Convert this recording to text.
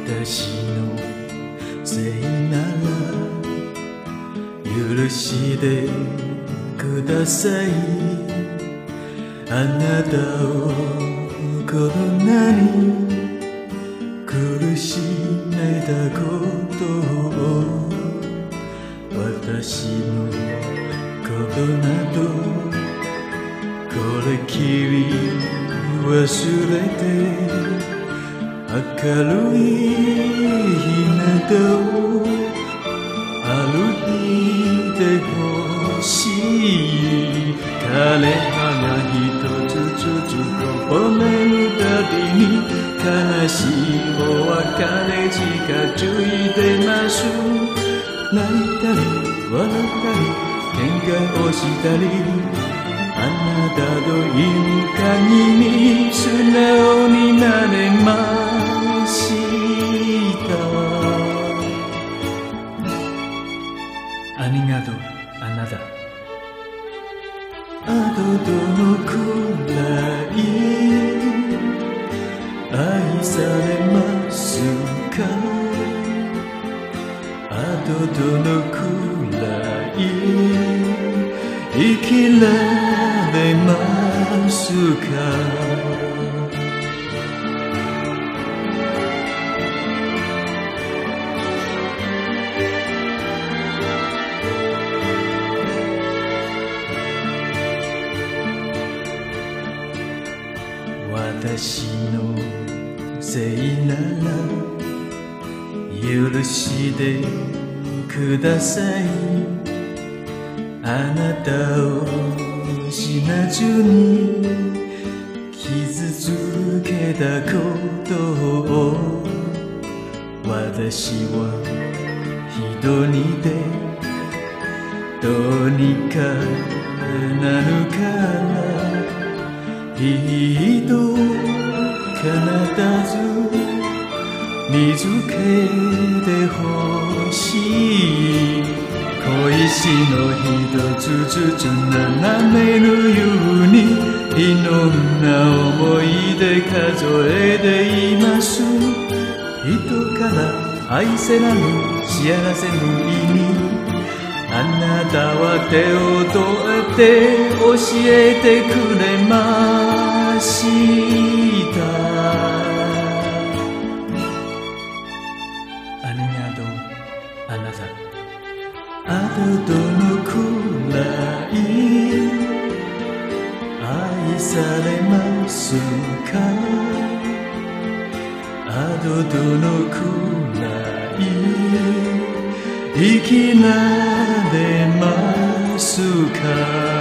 私のせいなら許してください。あなたをこんなに苦しめたことを私のことなどこれきり忘れて明るい日など歩いてほしい。枯れ葉が一つずつこぼれるたびに悲しいお別れ近づいてます。泣いたり笑ったり喧嘩をしたりあなたといる限り素直になれました。ありがとうあなた。あとどのくらい愛されますか。あとどのくらい生きられますか。私のせいなら許してください。あなたを死なずに傷つけたことを私は一人でどうにかなるからきっと必ず見つけてほしい。恋しの一つずつ眺めるようにいろんな思い出数えています。人から愛せられる幸せの意味あなたは手を取って教えてくれました。ありがとうあなた。あとどのくらい愛されますか。あとどのくらい生きられますか。